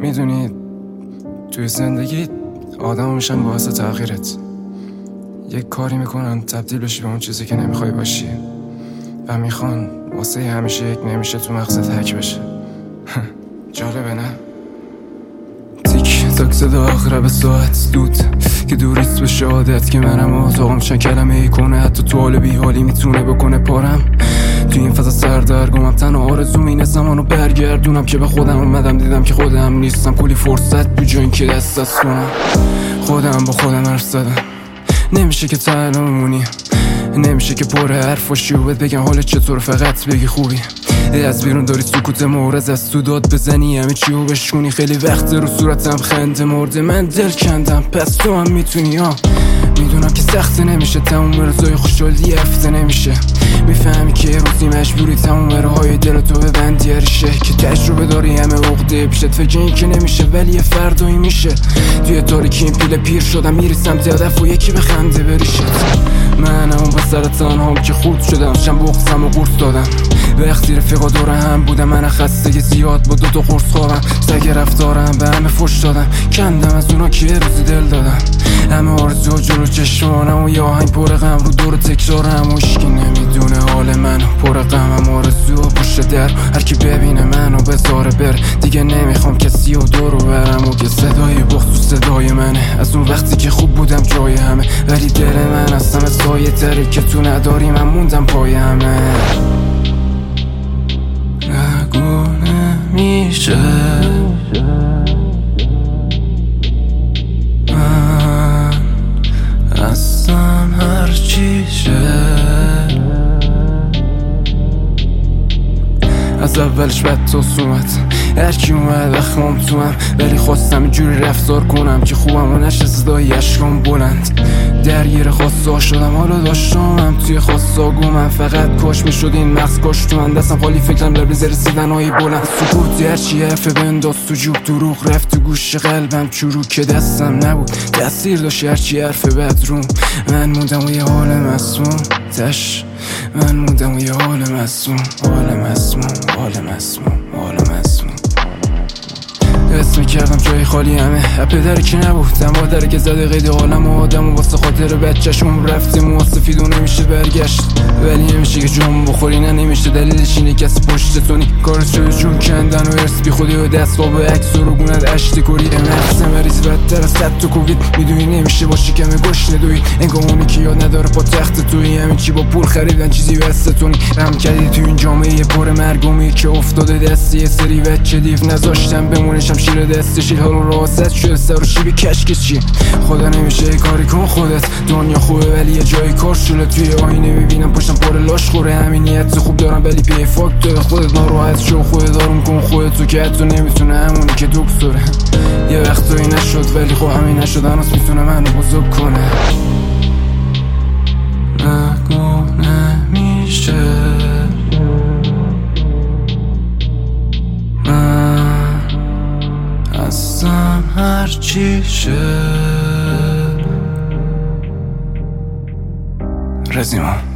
میدونی توی زندگی آدم میشن باعث تغییرت. یک کاری میکنن تبدیل بشی به اون چیزی که نمیخوای باشی و میخوان واسه همیشه یک نمیشه تو مغزت حک بشه. جالبه نه؟ تیک تاک صدا اقرب ساعت دود که دوریست به شهادت که منم آتاقم چند کلمه ای کنه حتی تو حال بی حالی میتونه بکنه پارم. توی این فضا سردرگمم تنها آرزوم اینه زمانو برگردونم که به خودم اومدم دیدم که خودم نیستم. کلی فرصت تو جایی که دست از کنم خودم با خودم حرف زدم. نمیشه که تنها بمونی، نمیشه که پر حرف باشی و بگن حال چطور فقط بگی خوبی. از بیرون داری سکوت مورز از تو داد بزنی همه چی رو بشونی. خیلی وقت رو صورتم خنده مرده من دل کندم پس تو هم میتونی ها. میدونم که سخته نمیشه تموم رضای خوشحالی هفته نمیشه. میفهمی که روزی مجبوری تموم راهای دل تو ببندی هریشه که تجربه داری همه عقده پیشت فکر این که نمیشه ولی یه فردایی میشه. توی تاریکی این پیل پیر شدم میریسم هدف و یکی بخنده بریشت. من اون بسر تنهام که خورد شدم شم بغزم و قرص دادم. وقتی رفیقا دوره هم بودم من خسته زیاد با دوتا قرص خوابم. سگ رفتارم به همه فش دادم کندم از اونا که روزی دل دادم. همه آرزو جلو چشمانم و یه آهنگ پر غم رو دور تکرارم و هیچکی نمیدونه حال منو پر غمم آرزو و پشت در هر کی ببینه منو بذاره بر. دیگه نمیخوام کسی و دورو برم و که صدای بخت تو صدای منه. از اون وقتی که خوب بودم جای همه ولی دل من از همه سایه تره که تو نداری من موندم پای همه. نگو نمیشه من هستم هرچی شه. از اولش بد تا اومد هرکی اومد اخمام تو هم ولی خواستم جوری رفتار کنم که خوبم و نشه صدای اشکام بلند. درگیر خواستا شدم حالا داشتم توی خواستا گمم فقط کاش میشد این مغز کاش تو من دستم خالی فکرم لبریز رسیدن های بلند. سکوتی هرچی حرفه بنداز تو جوب دروغ رفت تو گوش قلبم چروک که دستم نبود تأثیر داشت هرچی حرفه بدروم. من موندم و یه حال مسموم تش من موندم و یه حال مسموم حال مسموم حال مسموم حال مسموم. حس میکردم جای خالی همه پدری که نبودم مادری که زده قید عالم و آدم و واسه خاطر بچه‌شون رفتیم و سفید و نمیشه برگشت ولی نمیشه که جون بخوری نه نمیشه دلیلش اینه کسی پشت تونی کارت شده جون کندن و ارس بی خودی و دست با به عکس و رگونت اشتی کوری مغز مریض بدتر از صد تا کووید. میدونی نمیشه با شکم گشنه دوید انگار اونی که یاد نداره پا تخت توی همین چی با پول خریدن چیزی واسه تونی رم کردی تو این جامعه پر مرگومی که افتاده دستی یه سری بچه دیو نذاشتم بمونشم شیر دستشی حال راست شده سر و شیبی کشک چی. خدا نمیشه کاری کن خودت دنیا خوبه ولی یه جای کار شده توی آینه میبینم پشتم پر لاش خوره. همین نیت خوب دارم ولی پی فاک داره خودت ناراحت شو خودت دارم کن خودت تو که حتی نمیتونه همونی که دکتره. یه وقتایی نشد ولی خب همین نشد هنوز میتونه منو بزرگ کنه. نگو نمیشه هستم هرچی شه. رزیما